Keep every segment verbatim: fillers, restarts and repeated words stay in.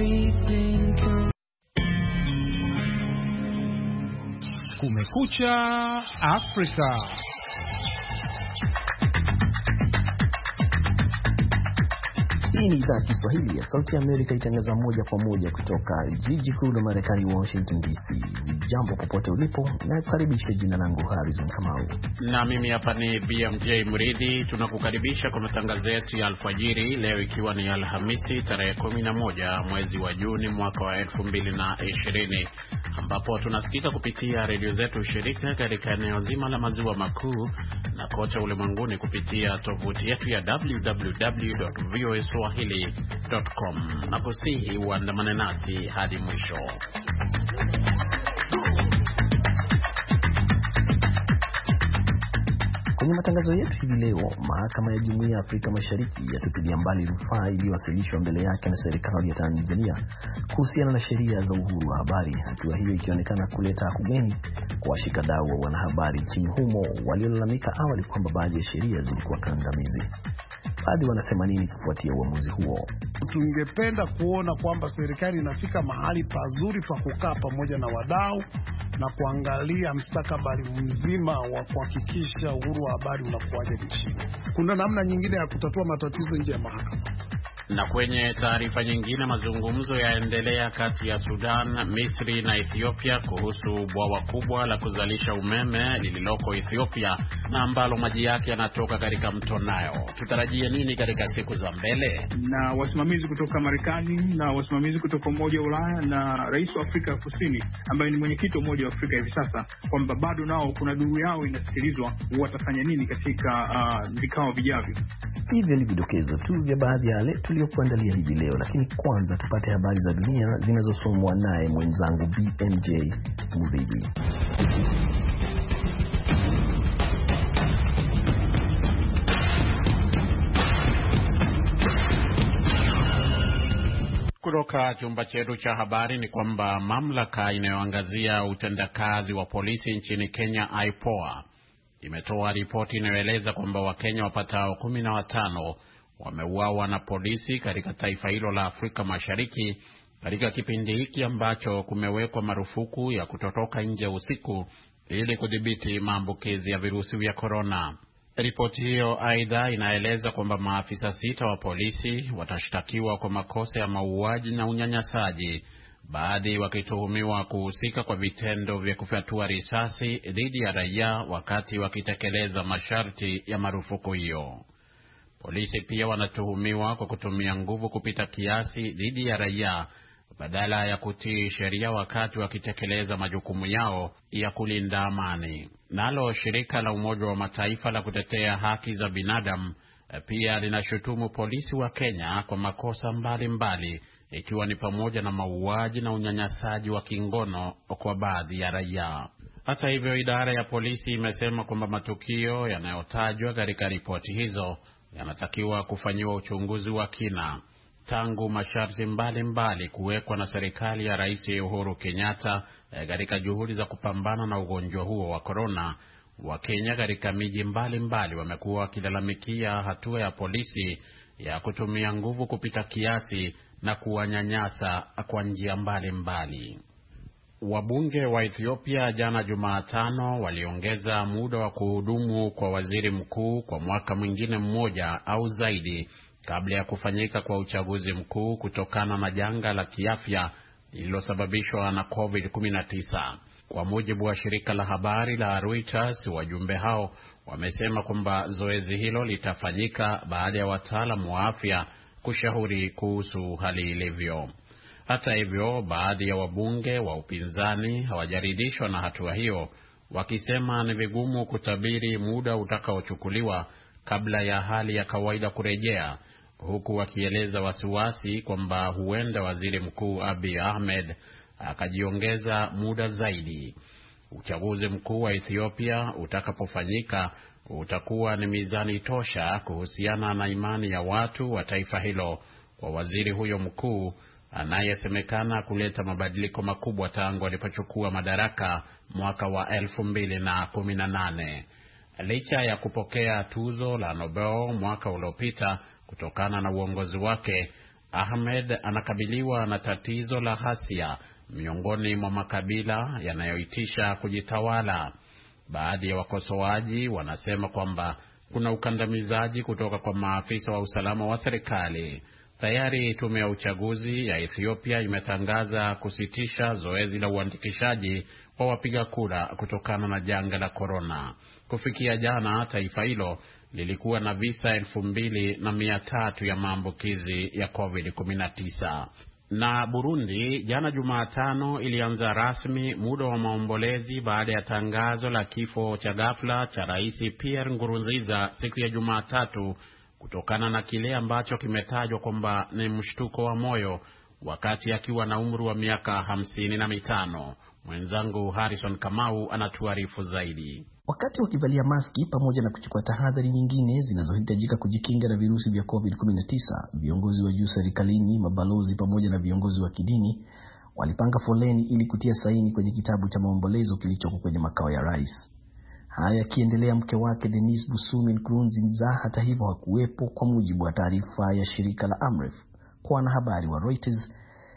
everything comes. Kumekucha Afrika. Hii ni idhaa ya Kiswahili ya Sauti ya Amerika itangaza moja kwa moja kutoka jiji kuu la Marekani, Washington D C. Jambo popote ulipo, na kukaribisha. Jina langu Harrison Kamau. Na mimi hapa ni B M J Mridhi. Tunakukaribisha kwa matangazo yetu ya alfajiri leo, ikiwa ni Alhamisi tarehe kumi na moja mwezi wa Juni mwaka wa elfu mbili na ishirini, ambapo tunasikika kupitia redio zetu shirika katika eneo zima la maziwa makuu na kote ulimwenguni kupitia tovuti yetu ya w w w dot voa swahili dot com. Na kusihi uandamane nasi hadi mwisho. Kwenye matangazo yetu hivi leo, mahakama ya Jumuiya ya Afrika Mashariki yatupilia mbali rufaa iliyowasilishwa mbele yake na serikali ya Tanzania kuhusiana na sheria za uhuru wa habari. Hatua hiyo ikionekana kuleta ahueni kwa washikadau wa wanahabari nchini humo waliolalamika awali kwamba baadhi ya sheria zilikuwa kandamizi. Baadhi wanasema nini kufuatia uamuzi huo? Tungependa kuona kwamba serikali inafika mahali pazuri pa kukaa pamoja na wadau na kuangalia mstakabali mzima wa kuhakikisha uhuru wa habari unakuwaje nchini. Kuna namna nyingine ya kutatua matatizo nje ya mahakama. Na kwenye taarifa nyingine, mazungumzo yaendelea kati ya Sudan, Misri na Ethiopia kuhusu bwawa kubwa la kuzalisha umeme lililoko Ethiopia na ambalo maji yake yanatoka katika mto Nile. Tutarajie nini katika siku za mbele? Na wasimamizi kutoka Marekani na wasimamizi kutoka Umoja wa Ulaya na Rais wa Afrika Kusini ambaye ni mwenyekiti wa Umoja wa Afrika hivi sasa, kwamba bado nao kuna duru yao inasikilizwa, watafanya nini katika uh, vikao vijavyo. Hivyo ni vidokezo tu vya baadhi ya yale tuliokuandalia hivi leo, lakini kwanza tupate habari za dunia zinazosomwa naye mwenzangu B M J Mridhi. Kutoka chumba chetu cha habari ni kwamba mamlaka inayoangazia utendakazi wa polisi nchini Kenya, I P O A, imetoa ripoti inayoeleza kwamba Wakenya wapatao kumi na watano wameuawa na polisi katika taifa hilo la Afrika Mashariki katika kipindi hiki ambacho kumewekwa marufuku ya kutotoka nje usiku ili kudhibiti maambukizi ya virusi vya korona. Ripoti hiyo aidha inaeleza kwamba maafisa sita wa polisi watashtakiwa kwa makosa ya mauaji na unyanyasaji, baadhi wakituhumiwa kuhusika kwa vitendo vya kufyatua risasi dhidi ya raia wakati wakitekeleza masharti ya marufuku hiyo. Polisi pia wanatuhumiwa kwa kutumia nguvu kupita kiasi dhidi ya raia badala ya kutii sheria wakati wakitekeleza majukumu yao ya kulinda amani. Nalo shirika la Umoja wa Mataifa la kutetea haki za binadamu pia linashutumu polisi wa Kenya kwa makosa mbalimbali, ikiwa ni pamoja na mauaji na unyanyasaji wa kingono kwa baadhi ya raia. Hata hivyo, idara ya polisi imesema kwamba matukio yanayotajwa katika ripoti hizo yanatakiwa kufanyiwa uchunguzi wa kina. Tangu masharti mbalimbali kuwekwa na serikali ya Rais Uhuru Kenyatta katika juhudi za kupambana na ugonjwa huo wa korona, Wakenya katika miji mbalimbali wamekuwa wakilalamikia hatua ya polisi ya kutumia nguvu kupita kiasi na kuwanyanyasa kwa njia mbalimbali. Wabunge wa Ethiopia jana Jumatano waliongeza muda wa kuhudumu kwa waziri mkuu kwa mwaka mwingine mmoja au zaidi kabla ya kufanyika kwa uchaguzi mkuu kutokana na janga la kiafya lililosababishwa na covid kumi na tisa. Kwa mujibu wa shirika la habari la Reuters, wajumbe hao wamesema kwamba zoezi hilo litafanyika baada ya wataalamu wa afya kushauri kuhusu hali ilivyo. Hata hivyo, baadhi ya wabunge wa upinzani hawajaridhishwa na hatua hiyo, wakisema ni vigumu kutabiri muda utakaochukuliwa kabla ya hali ya kawaida kurejea, huku wakieleza wasiwasi kwamba huenda waziri mkuu Abiy Ahmed akajiongeza muda zaidi. Uchaguzi mkuu wa Ethiopia utakapofanyika utakuwa ni mizani tosha kuhusiana na imani ya watu wa taifa hilo kwa waziri huyo mkuu anayesemekana kuleta mabadiliko makubwa tangu alipochukua madaraka mwaka wa elfu mbili na kumi na nane. Licha ya kupokea tuzo la Nobel mwaka uliopita kutokana na uongozi wake, Ahmed anakabiliwa na tatizo la ghasia miongoni mwa makabila yanayoitisha kujitawala. Baadhi ya wakosoaji wanasema kwamba kuna ukandamizaji kutoka kwa maafisa wa usalama wa serikali. Tayari tume ya uchaguzi ya Ethiopia imetangaza kusitisha zoezi la uandikishaji wa wapiga kura kutokana na janga la korona. Kufikia jana, taifa hilo lilikuwa na visa elfu mbili na mia tatu ya maambukizi ya covid kumi na tisa. Na Burundi jana Jumatano ilianza rasmi muda wa maombolezi baada ya tangazo la kifo cha ghafla cha Rais Pierre Nkurunziza siku ya Jumatatu kutokana na kile ambacho kimetajwa kwamba ni mshtuko wa moyo wakati akiwa na umri wa miaka hamsini na mitano. Mwenzangu Harrison Kamau anatuarifu zaidi. Wakati wakivalia maski pamoja na kuchukua tahadhari nyingine zinazohitajika kujikinga na virusi vya covid kumi na tisa, viongozi wa juu serikalini, mabalozi pamoja na viongozi wa kidini walipanga foleni ili kutia saini kwenye kitabu cha maombolezo kilichoko kwenye makao ya rais. Haya yakiendelea, mke wake Denis Busumi Nkurunziza hata hivyo hakuwepo, kwa mujibu wa taarifa ya shirika la Amref kwa wanahabari wa Reuters,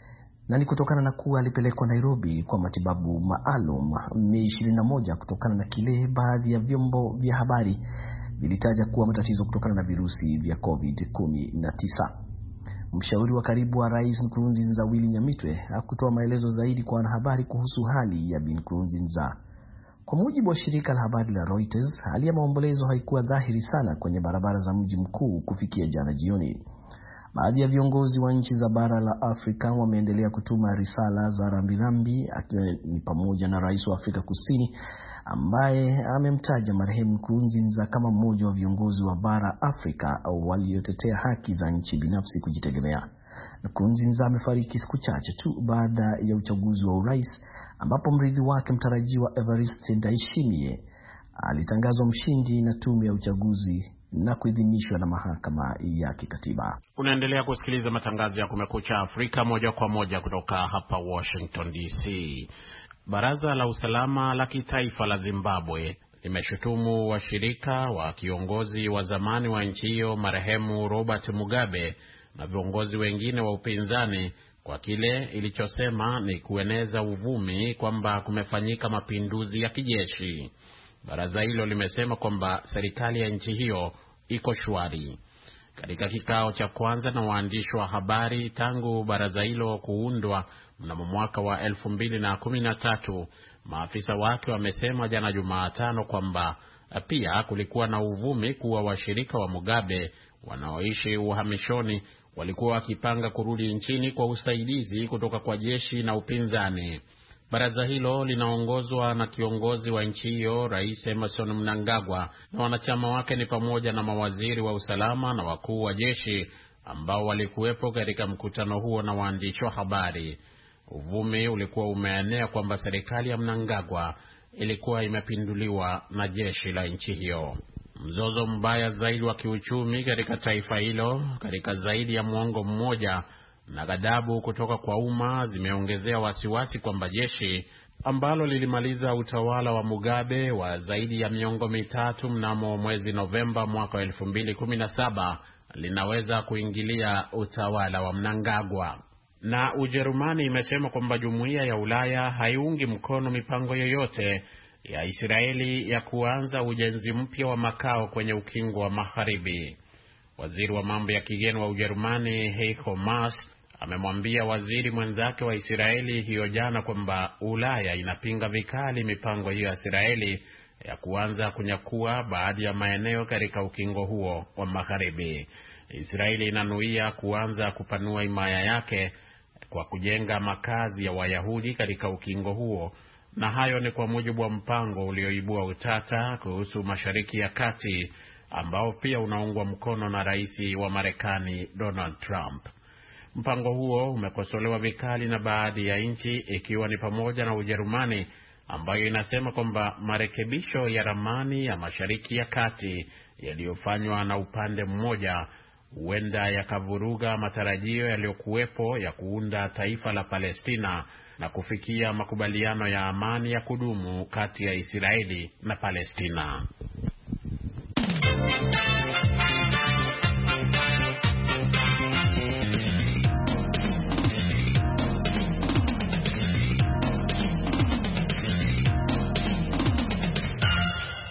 na ni kutokana na kuwa alipelekwa Nairobi kwa matibabu maalum Mei ishirini na moja kutokana na kile baadhi ya vyombo vya habari vilitaja kuwa matatizo kutokana na virusi vya covid kumi na tisa. Mshauri wa karibu wa Rais Nkurunziza Willy Nyamitwe hakutoa maelezo zaidi kwa wanahabari kuhusu hali ya Bi Nkurunziza. Kwa mujibu wa shirika la habari la Reuters, hali ya maombolezo haikuwa dhahiri sana kwenye barabara za mji mkuu kufikia jana jioni. Baadhi ya viongozi wa nchi za bara la Afrika wameendelea kutuma risala za rambirambi, akiwa ni pamoja na Rais wa Afrika Kusini ambaye amemtaja marehemu Nkurunziza kama mmoja wa viongozi wa bara Afrika au waliotetea haki za nchi binafsi kujitegemea. Nkurunziza amefariki siku chache tu baada ya uchaguzi wa urais ambapo mrithi wake mtarajiwa Evariste Ndayishimiye alitangazwa mshindi na tume ya uchaguzi na kuidhinishwa na mahakama ya kikatiba. Unaendelea kusikiliza matangazo ya Kumekucha Afrika moja kwa moja kutoka hapa Washington D C. Baraza la usalama la kitaifa la Zimbabwe limeshutumu washirika wa kiongozi wa zamani wa nchi hiyo marehemu Robert Mugabe na viongozi wengine wa upinzani kwa kile ilichosema ni kueneza uvumi kwamba kumefanyika mapinduzi ya kijeshi. Baraza hilo limesema kwamba serikali ya nchi hiyo iko shwari. Katika kikao cha kwanza na waandishi wa habari tangu baraza hilo kuundwa mnamo mwaka wa elfu mbili na kumi na tatu, maafisa wake wamesema jana Jumatano kwamba pia kulikuwa na uvumi kuwa washirika wa Mugabe wanaoishi uhamishoni walikuwa wakipanga kurudi nchini kwa usaidizi kutoka kwa jeshi na upinzani. Baraza hilo linaongozwa na kiongozi wa nchi hiyo, Rais Emmerson Mnangagwa, na wanachama wake ni pamoja na mawaziri wa usalama na wakuu wa jeshi ambao walikuwepo katika mkutano huo na waandishi wa habari. Uvumi ulikuwa umeenea kwamba serikali ya Mnangagwa ilikuwa imepinduliwa na jeshi la nchi hiyo. Mzozo mbaya zaidi wa kiuchumi katika taifa hilo katika zaidi ya mwongo mmoja na ghadhabu kutoka kwa umma zimeongezea wasiwasi kwamba jeshi ambalo lilimaliza utawala wa Mugabe wa zaidi ya miongo mitatu mnamo mwezi Novemba mwaka elfu mbili kumi na saba linaweza kuingilia utawala wa Mnangagwa. Na Ujerumani imesema kwamba Jumuiya ya Ulaya haiungi mkono mipango yoyote ya Israeli ya kuanza ujenzi mpya wa makao kwenye ukingo wa Magharibi. Waziri wa mambo ya kigeni wa Ujerumani Heiko Maas amemwambia waziri mwenzake wa Israeli hiyo jana kwamba Ulaya inapinga vikali mipango hiyo ya Israeli ya kuanza kunyakua baadhi ya maeneo katika ukingo huo wa Magharibi. Israeli inanuia kuanza kupanua himaya yake kwa kujenga makazi ya Wayahudi katika ukingo huo, na hayo ni kwa mujibu wa mpango ulioibua utata kuhusu Mashariki ya Kati ambao pia unaungwa mkono na rais wa Marekani Donald Trump. Mpango huo umekosolewa vikali na baadhi ya nchi ikiwa ni pamoja na Ujerumani ambayo inasema kwamba marekebisho ya ramani ya Mashariki ya Kati yaliyofanywa na upande mmoja huenda yakavuruga matarajio yaliyokuwepo ya kuunda taifa la Palestina na kufikia makubaliano ya amani ya kudumu kati ya Israeli na Palestina.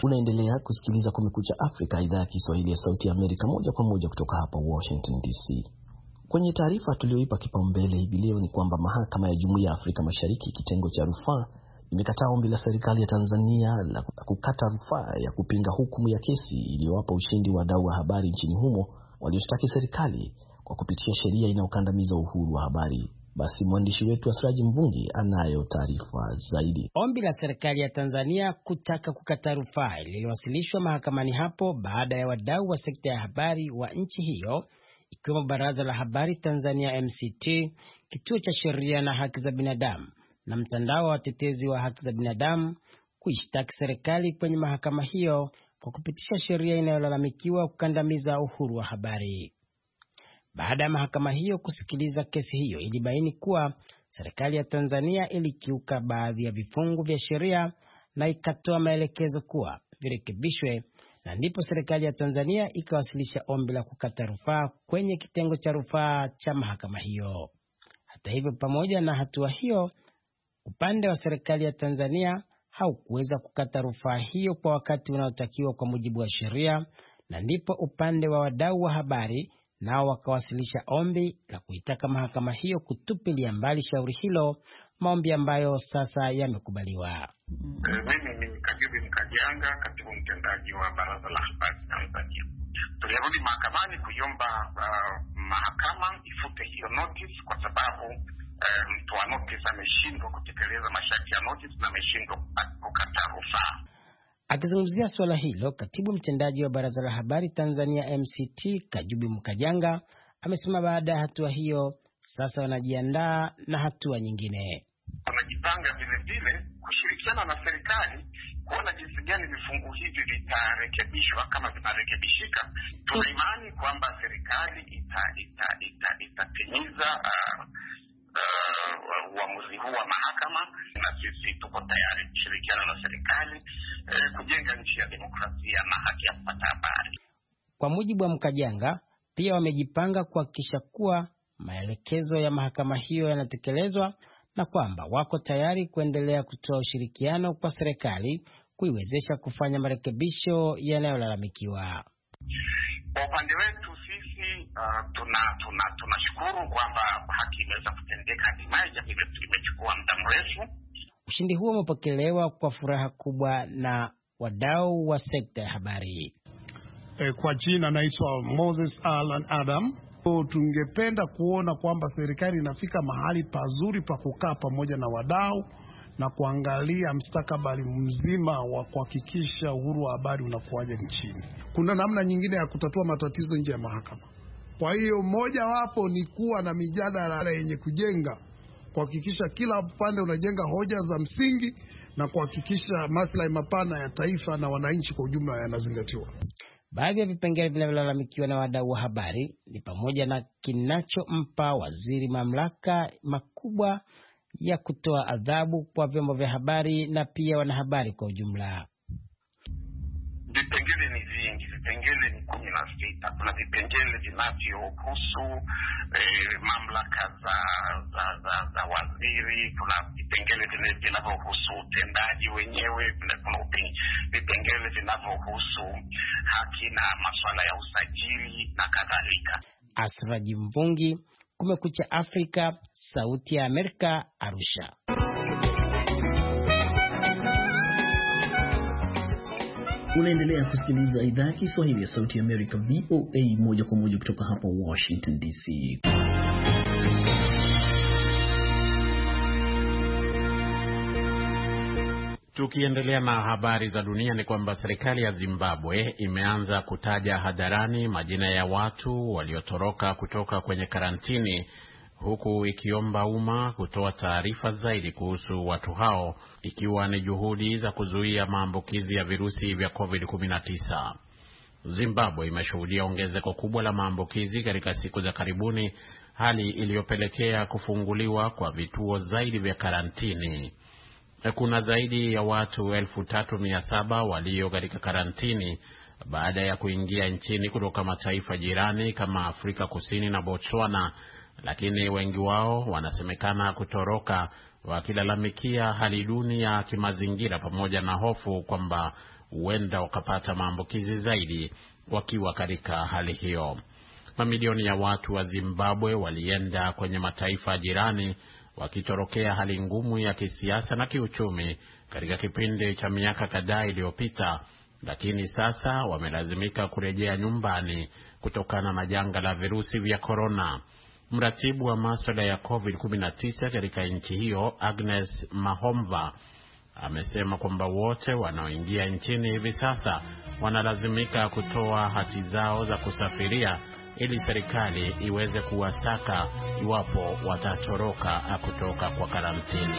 Unaendelea kusikiliza Kumekucha Afrika, idhaa ya Kiswahili ya Sauti ya Amerika, moja kwa moja kutoka hapa Washington D C. Kwenye taarifa tulioipa kipaumbele hivi leo ni kwamba mahakama ya Jumuiya ya Afrika Mashariki kitengo cha rufaa imekataa ombi la serikali ya Tanzania la kukata rufaa ya kupinga hukumu ya kesi iliyowapa ushindi wadau wa habari nchini humo walioshtaki serikali kwa kupitia sheria inayokandamiza uhuru wa habari. Basi mwandishi wetu Asraji Mvungi anayo taarifa zaidi. Ombi la serikali ya Tanzania kutaka kukata rufaa liliwasilishwa mahakamani hapo baada ya wadau wa sekta ya habari wa nchi hiyo ikiwemo Baraza la Habari Tanzania M C T, Kituo cha Sheria na Haki za Binadamu na mtandao wa watetezi wa haki za binadamu kuishtaki serikali kwenye mahakama hiyo kwa kupitisha sheria inayolalamikiwa kukandamiza uhuru wa habari. Baada ya mahakama hiyo kusikiliza kesi hiyo, ilibaini kuwa serikali ya Tanzania ilikiuka baadhi ya vifungu vya sheria na ikatoa maelekezo kuwa virekebishwe, na ndipo serikali ya Tanzania ikawasilisha ombi la kukata rufaa kwenye kitengo cha rufaa cha mahakama hiyo. Hata hivyo, pamoja na hatua hiyo, upande wa serikali ya Tanzania haukuweza kukata rufaa hiyo kwa wakati unaotakiwa kwa mujibu wa sheria, na ndipo upande wa wadau wa habari nao wakawasilisha ombi la kuitaka mahakama hiyo kutupilia mbali shauri hilo, maombi ambayo sasa yamekubaliwa. Mimi ni Kajubi Mkajanga, katibu mtendaji wa Baraza la Habari Tanzania. Tulirudi mahakamani kuiomba uh, mahakama ifute hiyo notice kwa sababu uh, mtu wa notice ameshindwa kutekeleza masharti ya notice na ameshindwa kukata rufaa. Akizungumzia swala hilo, katibu mtendaji wa Baraza la Habari Tanzania M C T Kajubi Mkajanga amesema baada ya hatua hiyo sasa wanajiandaa na hatua nyingine. Wanajipanga vile vile kushirikiana na serikali kuona jinsi gani vifungu hivi vitarekebishwa. Kama vinarekebishika, tuna imani kwamba serikali ita ita ita itatimiza uh, uh, uamuzi huu wa mahakama, na sisi tuko tayari kushirikiana na serikali uh, kujenga nchi ya demokrasia na haki ya kupata habari. Kwa mujibu wa Mkajanga, pia wamejipanga kuhakikisha kuwa maelekezo ya mahakama hiyo yanatekelezwa na kwamba wako tayari kuendelea kutoa ushirikiano kwa serikali kuiwezesha kufanya marekebisho yanayolalamikiwa. Kwa upande wetu sisi uh, tuna tuna tunashukuru kwamba haki imeweza kutendeka hatimaye, japo imechukua muda mrefu. Ushindi huo umepokelewa kwa furaha kubwa na wadau wa sekta ya habari. E, kwa jina naitwa Moses Alan Adam. Tungependa kuona kwamba serikali inafika mahali pazuri pa kukaa pamoja na wadau na kuangalia mstakabali mzima wa kuhakikisha uhuru wa habari unakuaje nchini. Kuna namna nyingine ya kutatua matatizo nje ya mahakama. Kwa hiyo moja wapo ni kuwa na mijadala yenye kujenga, kuhakikisha kila upande unajenga hoja za msingi na kuhakikisha maslahi mapana ya taifa na wananchi kwa ujumla yanazingatiwa. Baadhi ya vipengele vinavyolalamikiwa na wadau wa habari ni pamoja na kinachompa waziri mamlaka makubwa ya kutoa adhabu kwa vyombo vya habari na pia wanahabari kwa ujumla. Vipengele ni vingi, vipengele ni kumi na sita. Kuna vipengele vinavyohusu eh, mamlaka za za, za za waziri, kuna vipengele vinavyohusu utendaji wenyewe, kuna vipengele vinavyohusu haki na masuala ya usajili na kadhalika. Asraji Mvungi, Kumekucha Afrika, Sauti ya Amerika, Arusha. Unaendelea kusikiliza idhaa ya Kiswahili ya Sauti ya Amerika V O A moja kwa moja kutoka hapa Washington D C. Tukiendelea na habari za dunia ni kwamba serikali ya Zimbabwe imeanza kutaja hadharani majina ya watu waliotoroka kutoka kwenye karantini, huku ikiomba umma kutoa taarifa zaidi kuhusu watu hao, ikiwa ni juhudi za kuzuia maambukizi ya virusi vya covid kumi na tisa. Zimbabwe imeshuhudia ongezeko kubwa la maambukizi katika siku za karibuni, hali iliyopelekea kufunguliwa kwa vituo zaidi vya karantini. Kuna zaidi ya watu elfu tatu mia saba walio katika karantini baada ya kuingia nchini kutoka mataifa jirani kama Afrika Kusini na Botswana, lakini wengi wao wanasemekana kutoroka wakilalamikia hali duni ya kimazingira pamoja na hofu kwamba huenda wakapata maambukizi zaidi wakiwa katika hali hiyo. Mamilioni ya watu wa Zimbabwe walienda kwenye mataifa jirani wakitorokea hali ngumu ya kisiasa na kiuchumi katika kipindi cha miaka kadhaa iliyopita, lakini sasa wamelazimika kurejea nyumbani kutokana na janga la virusi vya korona. Mratibu wa masuala ya covid kumi na tisa katika nchi hiyo, Agnes Mahomva, amesema kwamba wote wanaoingia nchini hivi sasa wanalazimika kutoa hati zao za kusafiria ili serikali iweze kuwasaka iwapo watatoroka kutoka kwa karantini.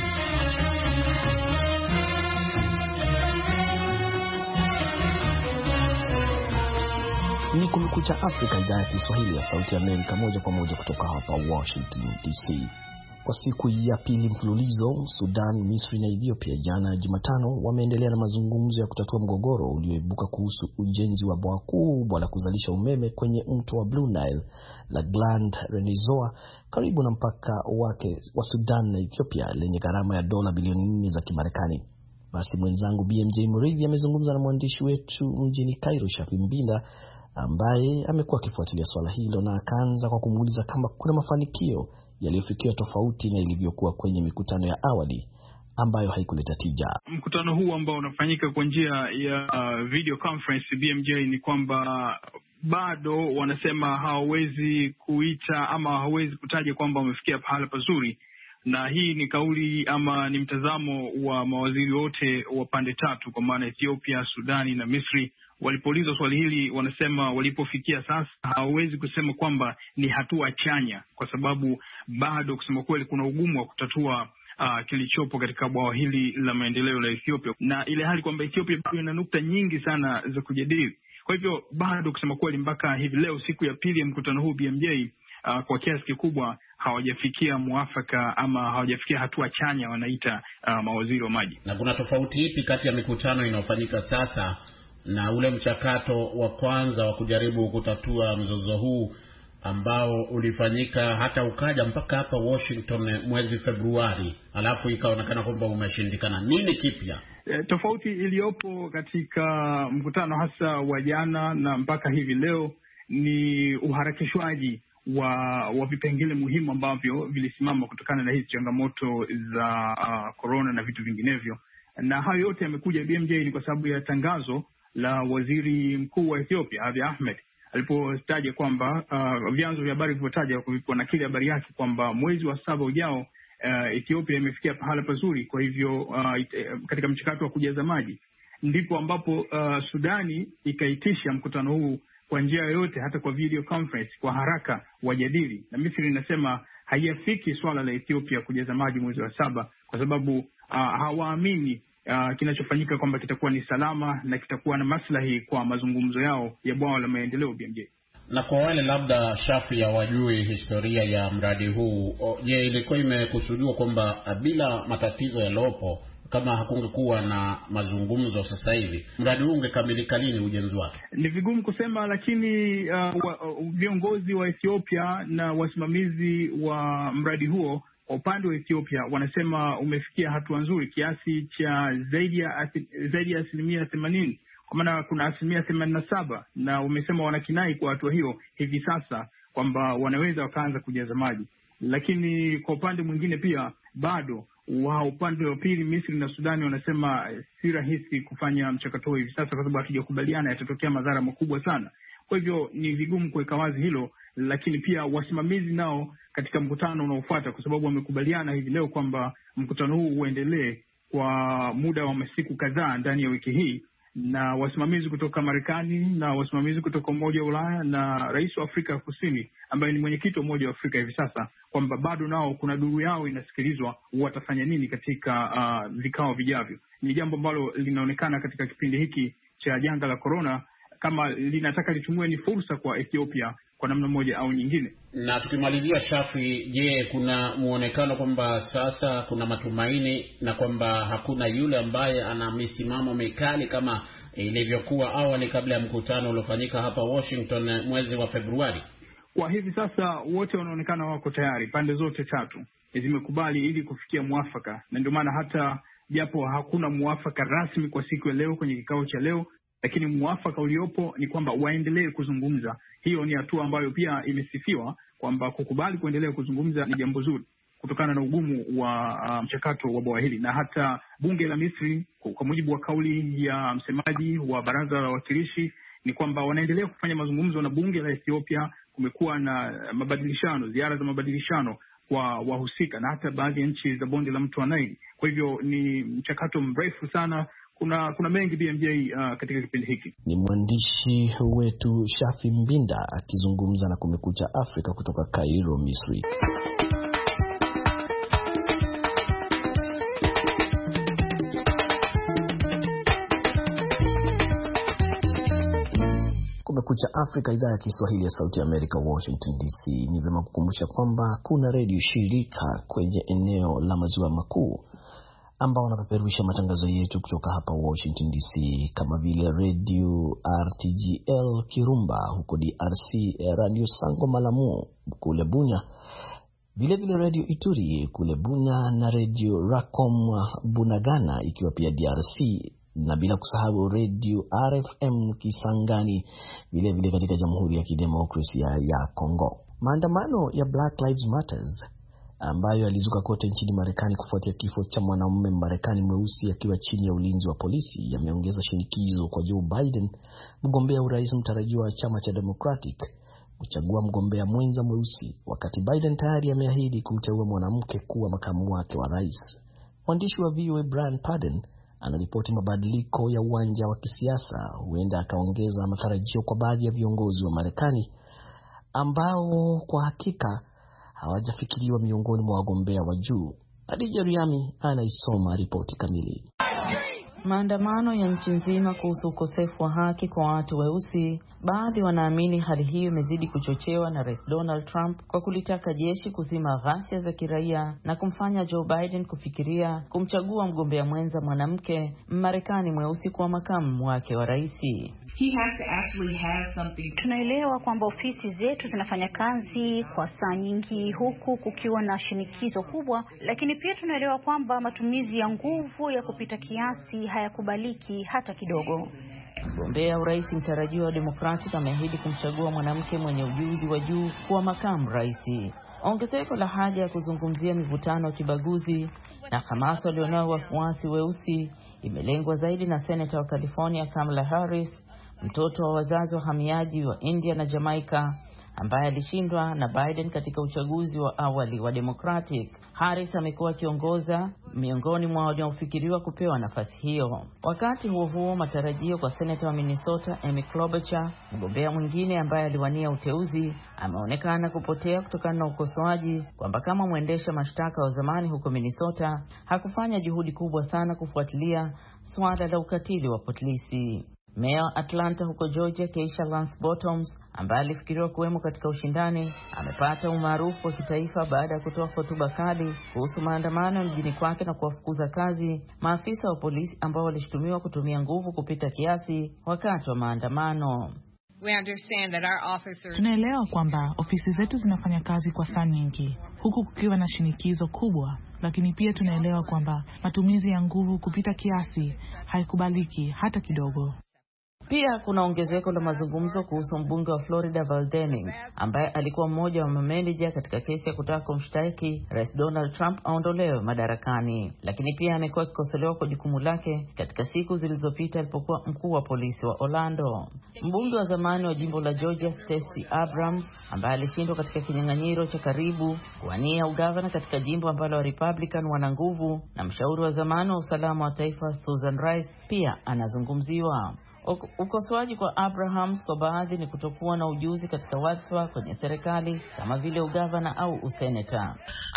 Ni Kumekucha Afrika, idhaa ya Kiswahili ya Sauti ya Amerika, moja kwa moja kutoka hapa Washington D C. Kwa siku ya pili mfululizo, Sudan, Misri na Ethiopia jana Jumatano wameendelea na mazungumzo ya kutatua mgogoro ulioibuka kuhusu ujenzi wa bwawa kubwa la kuzalisha umeme kwenye mto wa Blue Nile la Grand Renaissance karibu na mpaka wake wa Sudan na Ethiopia lenye gharama ya dola bilioni nne za Kimarekani. Basi mwenzangu B M J Muridhi amezungumza na mwandishi wetu mjini Cairo, Shafi Mbinda, ambaye amekuwa akifuatilia swala hilo, na akaanza kwa kumuuliza kama kuna mafanikio yaliyofikiwa tofauti na ilivyokuwa kwenye mikutano ya awali ambayo haikuleta tija. Mkutano huu ambao unafanyika kwa njia ya uh, video conference B M J, ni kwamba bado wanasema hawawezi kuita ama hawawezi kutaja kwamba wamefikia pahala pazuri, na hii ni kauli ama ni mtazamo wa mawaziri wote wa pande tatu, kwa maana Ethiopia, Sudani na Misri. Walipoulizwa swali hili, wanasema walipofikia sasa hawawezi kusema kwamba ni hatua chanya, kwa sababu bado kusema kweli kuna ugumu wa kutatua uh, kilichopo katika bwawa hili la maendeleo la Ethiopia, na ile hali kwamba Ethiopia bado ina nukta nyingi sana za kujadili. Kwa hivyo bado kusema kweli mpaka hivi leo, siku ya pili ya mkutano huu B M J, uh, kwa kiasi kikubwa hawajafikia muafaka ama hawajafikia hatua chanya wanaita uh, mawaziri wa maji. Na kuna tofauti ipi kati ya mikutano inayofanyika sasa na ule mchakato wa kwanza wa kujaribu kutatua mzozo huu ambao ulifanyika hata ukaja mpaka hapa Washington mwezi Februari, alafu ikaonekana kwamba umeshindikana? Nini kipya? E, tofauti iliyopo katika mkutano hasa wa jana na mpaka hivi leo ni uharakishwaji wa wa vipengele muhimu ambavyo vilisimama kutokana na hizi changamoto za corona uh, na vitu vinginevyo. Na hayo yote yamekuja B M J ni kwa sababu ya tangazo la waziri mkuu wa Ethiopia Abiy Ahmed alipotaja kwamba uh, vyanzo vya habari vilivyotaja kwa nakili habari yake kwamba mwezi wa saba ujao uh, Ethiopia imefikia pahala pazuri. Kwa hivyo uh, it, uh, katika mchakato wa kujaza maji, ndipo ambapo uh, Sudani ikaitisha mkutano huu kwa njia yoyote, hata kwa video conference, kwa haraka wajadili. Na Misri inasema haiyafiki swala la Ethiopia kujaza maji mwezi wa saba kwa sababu uh, hawaamini Uh, kinachofanyika kwamba kitakuwa ni salama na kitakuwa na maslahi kwa mazungumzo yao ya bwawa la maendeleo B M J. Na kwa wale labda Shafi ya wajui historia ya mradi huu, je, ilikuwa imekusudiwa kwamba bila matatizo yalopo, kama hakungekuwa na mazungumzo sasa hivi, mradi huu ungekamilika lini ujenzi wake? Ni vigumu kusema, lakini uh, uh, viongozi wa Ethiopia na wasimamizi wa mradi huo kwa upande wa Ethiopia wanasema umefikia hatua nzuri kiasi cha zaidi ya zaidi ya asilimia themanini, kwa maana kuna asilimia themanini na saba, na umesema wanakinai kwa hatua hiyo hivi sasa kwamba wanaweza wakaanza kujaza maji. Lakini kwa upande mwingine pia bado wa upande wa pili, Misri na Sudani, wanasema si rahisi kufanya mchakato hivi sasa kwa sababu hatujakubaliana, yatatokea madhara makubwa sana. Kwa hivyo ni vigumu kuweka wazi hilo, lakini pia wasimamizi nao katika mkutano unaofuata, kwa sababu wamekubaliana hivi leo kwamba mkutano huu uendelee kwa muda wa masiku kadhaa ndani ya wiki hii, na wasimamizi kutoka Marekani na wasimamizi kutoka Umoja wa Ulaya na Rais wa Afrika Kusini ambaye ni mwenyekiti wa Umoja wa Afrika hivi sasa, kwamba bado nao kuna duru yao inasikilizwa watafanya nini katika uh, vikao vijavyo. Ni jambo ambalo linaonekana katika kipindi hiki cha janga la corona kama linataka litumwe ni fursa kwa Ethiopia kwa namna moja au nyingine. Na tukimalizia Shafi, je, kuna muonekano kwamba sasa kuna matumaini na kwamba hakuna yule ambaye ana misimamo mikali kama ilivyokuwa awali kabla ya mkutano uliofanyika hapa Washington mwezi wa Februari? Kwa hivi sasa wote wanaonekana wako tayari, pande zote tatu zimekubali ili kufikia mwafaka, na ndio maana hata japo hakuna muafaka rasmi kwa siku ya leo kwenye kikao cha leo, lakini muafaka uliopo ni kwamba waendelee kuzungumza. Hiyo ni hatua ambayo pia imesifiwa kwamba kukubali kuendelea kuzungumza ni jambo zuri kutokana na ugumu wa uh, mchakato wa bwawa hili. Na hata bunge la Misri, kwa mujibu wa kauli ya msemaji wa baraza la wawakilishi, ni kwamba wanaendelea kufanya mazungumzo na bunge la Ethiopia. Kumekuwa na mabadilishano, ziara za mabadilishano kwa wahusika na hata baadhi ya nchi za bonde la mto wa Nile. Kwa hivyo ni mchakato mrefu sana. Kuna kuna mengi B M J uh, katika kipindi hiki. Ni mwandishi wetu Shafi Mbinda akizungumza na Kumekucha Afrika kutoka Cairo, Misri. Kumekucha Afrika, idhaa ya Kiswahili ya Sauti ya Amerika, Washington D C. Ni vyema kukumbusha kwamba kuna redio shirika kwenye eneo la Maziwa Makuu ambao wanapeperusha matangazo yetu kutoka hapa Washington D C, kama vile Radio R T G L Kirumba huko D R C, Radio Sango Malamu kule Bunya, vile vile Radio Ituri kule Bunya na Radio Racom Bunagana ikiwa pia D R C, na bila kusahau Radio R F M Kisangani vile vile katika Jamhuri ya Kidemokrasia ya Kongo. Maandamano ya Black Lives Matters ambayo yalizuka kote nchini Marekani kufuatia kifo cha mwanamume Marekani mweusi akiwa chini ya ulinzi wa polisi yameongeza shinikizo kwa Joe Biden, mgombea urais mtarajiwa wa chama cha Democratic, kuchagua mgombea mwenza mweusi, wakati Biden tayari ameahidi kumteua mwanamke kuwa makamu wake wa rais. Mwandishi wa V O A Brian Padden anaripoti mabadiliko ya uwanja wa kisiasa huenda akaongeza matarajio kwa baadhi ya viongozi wa Marekani ambao kwa hakika hawajafikiriwa miongoni mwa wagombea wa juu. Adija Riami anaisoma ripoti kamili. Maandamano ya nchi nzima kuhusu ukosefu wa haki kwa watu weusi. Baadhi wanaamini hali hiyo imezidi kuchochewa na Rais Donald Trump kwa kulitaka jeshi kuzima ghasia za kiraia na kumfanya Joe Biden kufikiria kumchagua mgombea mwenza mwanamke Marekani mweusi kuwa makamu wake wa rais. He has to actually have something. Tunaelewa kwamba ofisi zetu zinafanya kazi kwa saa nyingi huku kukiwa na shinikizo kubwa, lakini pia tunaelewa kwamba matumizi ya nguvu ya kupita kiasi hayakubaliki hata kidogo. Mgombea urais mtarajiwa wa Democratic ameahidi kumchagua mwanamke mwenye ujuzi wa juu kuwa makamu rais. Ongezeko la haja ya kuzungumzia mivutano ya kibaguzi na hamasa walionao wafuasi weusi imelengwa zaidi na Senator wa California Kamala Harris, mtoto wa wazazi wa hamiaji wa India na Jamaica, ambaye alishindwa na Biden katika uchaguzi wa awali wa Democratic. Harris amekuwa akiongoza miongoni mwa wanaofikiriwa kupewa nafasi hiyo. Wakati huo huo, matarajio kwa Senator wa Minnesota Amy Klobuchar, mgombea mwingine ambaye aliwania uteuzi, ameonekana kupotea kutokana na ukosoaji kwamba kama mwendesha mashtaka wa zamani huko Minnesota hakufanya juhudi kubwa sana kufuatilia swala la ukatili wa polisi. Meya wa Atlanta huko Georgia Keisha Lance Bottoms, ambaye alifikiriwa kuwemo katika ushindani, amepata umaarufu wa kitaifa baada ya kutoa hotuba kali kuhusu maandamano mjini kwake na kuwafukuza kazi maafisa wa polisi ambao walishtumiwa kutumia nguvu kupita kiasi wakati wa maandamano. Tunaelewa kwamba ofisi zetu zinafanya kazi kwa saa nyingi huku kukiwa na shinikizo kubwa, lakini pia tunaelewa kwamba matumizi ya nguvu kupita kiasi haikubaliki hata kidogo. Pia kuna ongezeko la mazungumzo kuhusu mbunge wa Florida Val Demings, ambaye alikuwa mmoja wa mameneja katika kesi ya kutaka kumshtaki Rais Donald Trump aondolewe madarakani, lakini pia amekuwa akikosolewa kwa jukumu lake katika siku zilizopita alipokuwa mkuu wa polisi wa Orlando. Mbunge wa zamani wa jimbo la Georgia Stacey Abrams, ambaye alishindwa katika kinyang'anyiro cha karibu kuwania ugavana katika jimbo ambalo wa Republican wana nguvu, na mshauri wa zamani wa usalama wa taifa Susan Rice pia anazungumziwa. Ukosoaji kwa Abrahams kwa baadhi ni kutokuwa na ujuzi katika wadhifa kwenye serikali kama vile ugavana au useneta.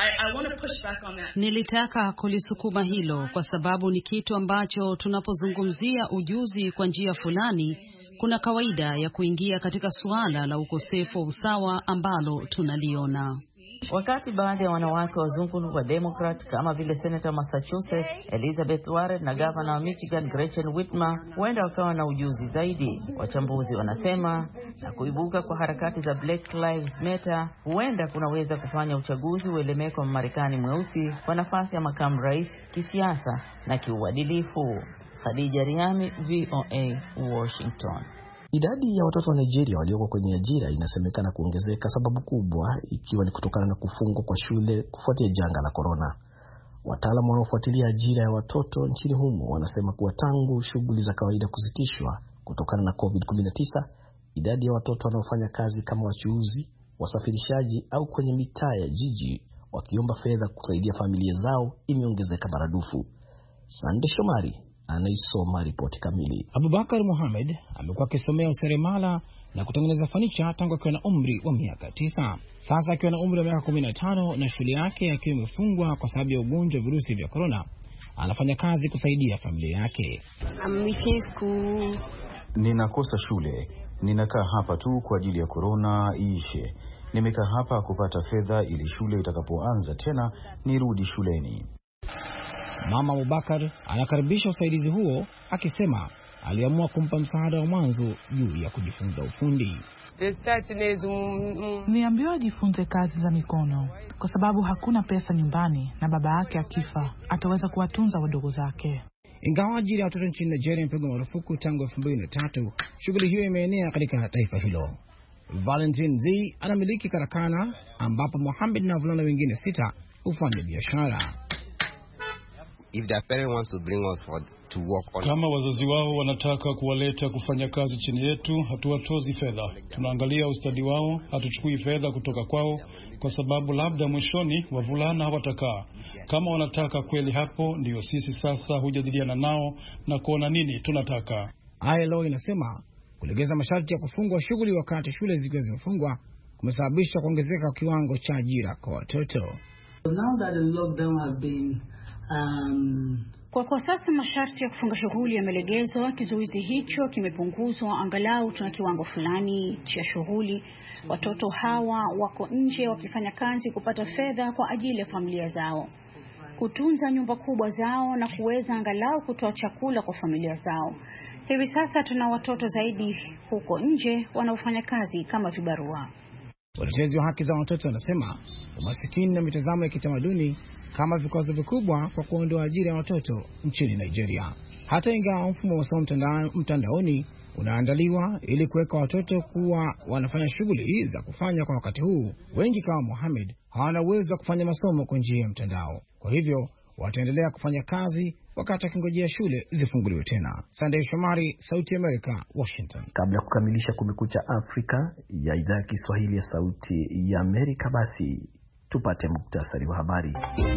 Nilitaka kulisukuma hilo kwa sababu ni kitu ambacho tunapozungumzia ujuzi kwa njia fulani, kuna kawaida ya kuingia katika suala la ukosefu wa usawa ambalo tunaliona. Wakati baadhi ya wanawake wazungu wa Democrat kama vile Senator Massachusetts Elizabeth Warren na Governor wa Michigan Gretchen Whitmer huenda wakawa na ujuzi zaidi, wachambuzi wanasema, na kuibuka kwa harakati za Black Lives Matter huenda kunaweza kufanya uchaguzi uelemee kwa Marekani mweusi kwa nafasi ya makamu rais kisiasa na kiuadilifu. Khadija Riami, V O A, Washington. Idadi ya watoto wa Nigeria walioko kwenye ajira inasemekana kuongezeka, sababu kubwa ikiwa ni kutokana na kufungwa kwa shule kufuatia janga la corona. Wataalamu wanaofuatilia ajira ya watoto nchini humo wanasema kuwa tangu shughuli za kawaida kusitishwa kutokana na covid kumi na tisa, idadi ya watoto wanaofanya kazi kama wachuuzi, wasafirishaji au kwenye mitaa ya jiji wakiomba fedha kusaidia familia zao imeongezeka maradufu. Sande Shomari anaisoma ripoti kamili. Abubakar Mohamed amekuwa akisomea useremala na kutengeneza fanicha tangu akiwa na umri wa miaka tisa. Sasa akiwa na umri wa miaka kumi na tano na shule yake akiwa imefungwa kwa sababu ya ugonjwa wa virusi vya corona, anafanya kazi kusaidia familia yake. Ninakosa shule. Ninakaa hapa tu kwa ajili ya corona iishe. Nimekaa hapa kupata fedha ili shule itakapoanza tena nirudi shuleni. Mama Abubakar anakaribisha usaidizi huo, akisema aliamua kumpa msaada wa mwanzo juu ya kujifunza ufundi. Niambiwa ajifunze kazi za mikono kwa sababu hakuna pesa nyumbani na baba yake akifa ataweza kuwatunza wadogo zake. Ingawa ajira ya watoto nchini Nigeria imepigwa marufuku tangu elfu mbili na tatu, shughuli hiyo imeenea katika taifa hilo. Valentine Z anamiliki karakana ambapo Mohamed na wavulana wengine sita hufanya biashara. If their parents want to bring us for to work on, kama wazazi wao wanataka kuwaleta kufanya kazi chini yetu, hatuwatozi fedha. Tunaangalia ustadi wao, hatuchukui fedha kutoka kwao kwa sababu labda mwishoni wavulana hawatakaa. Kama wanataka kweli, hapo ndio sisi sasa hujadiliana nao na kuona nini tunataka. I L O inasema kulegeza masharti ya kufungwa shughuli wakati shule zikiwa zimefungwa kumesababisha kuongezeka kwa kiwango cha ajira kwa watoto. So now that the lockdown have been um, Kwa kwa sasa masharti ya kufunga shughuli yamelegezwa, kizuizi hicho kimepunguzwa, angalau tuna kiwango fulani cha shughuli. Watoto hawa wako nje wakifanya kazi kupata fedha kwa ajili ya familia zao, kutunza nyumba kubwa zao na kuweza angalau kutoa chakula kwa familia zao. Hivi sasa tuna watoto zaidi huko nje wanaofanya kazi kama vibarua. Watetezi wa haki za watoto wanasema umasikini na mitazamo ya kitamaduni kama vikwazo vikubwa kwa kuondoa ajira ya watoto nchini Nigeria. Hata ingawa mfumo wa masomo mtandaoni unaandaliwa ili kuweka watoto kuwa wanafanya shughuli za kufanya kwa wakati huu, wengi kama Mohamed hawana uwezo wa kufanya masomo kwa njia ya mtandao. Kwa hivyo wataendelea kufanya kazi wakati akingojea shule zifunguliwe tena. Sunday Shomari, Sauti America, Washington. Kabla ya kukamilisha Kumekucha Afrika ya idhaa ya Kiswahili ya Sauti ya Amerika, basi tupate muktasari wa habari.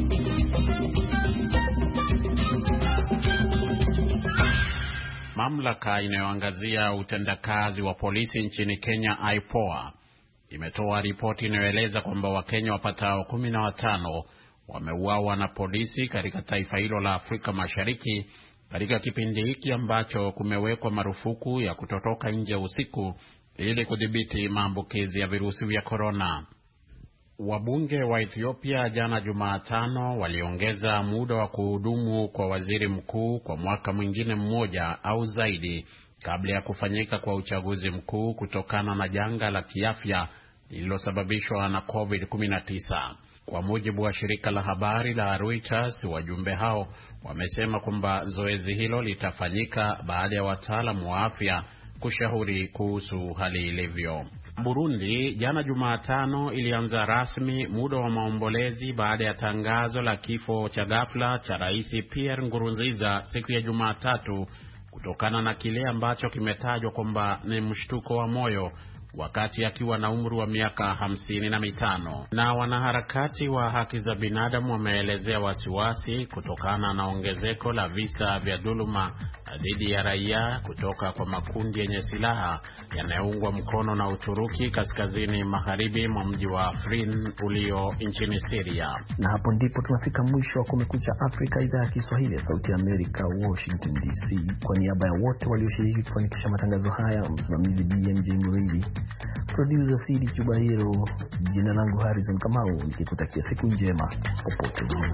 Mamlaka inayoangazia utendakazi wa polisi nchini Kenya, I P O A, imetoa ripoti inayoeleza kwamba Wakenya wapatao kumi na watano wameuawa na polisi katika taifa hilo la Afrika Mashariki katika kipindi hiki ambacho kumewekwa marufuku ya kutotoka nje usiku ili kudhibiti maambukizi ya virusi vya corona. Wabunge wa Ethiopia jana Jumatano waliongeza muda wa kuhudumu kwa waziri mkuu kwa mwaka mwingine mmoja au zaidi kabla ya kufanyika kwa uchaguzi mkuu kutokana na janga la kiafya lililosababishwa na covid kumi na tisa. Kwa mujibu wa shirika la habari la Reuters, wajumbe hao wamesema kwamba zoezi hilo litafanyika baada ya wataalamu wa afya kushauri kuhusu hali ilivyo. Burundi jana Jumatano ilianza rasmi muda wa maombolezi baada ya tangazo la kifo cha ghafla cha Rais Pierre Nkurunziza siku ya Jumatatu kutokana na kile ambacho kimetajwa kwamba ni mshtuko wa moyo wakati akiwa na umri wa miaka hamsini na mitano. Na wanaharakati wa haki za binadamu wameelezea wasiwasi kutokana na ongezeko la visa vya dhuluma dhidi ya raia kutoka kwa makundi yenye silaha yanayoungwa mkono na Uturuki kaskazini magharibi mwa mji wa Afrin ulio nchini Syria. Na hapo ndipo tunafika mwisho wa Kumekucha Afrika, idhaa ya Kiswahili ya Sauti ya Amerika, Washington D C. Kwa niaba ya wote walioshiriki kufanikisha matangazo haya, msimamizi B M J Muridi, Producer Sidi Chubahiro, jina langu Harrison Kamau, nikikutakia siku njema popote ulipo.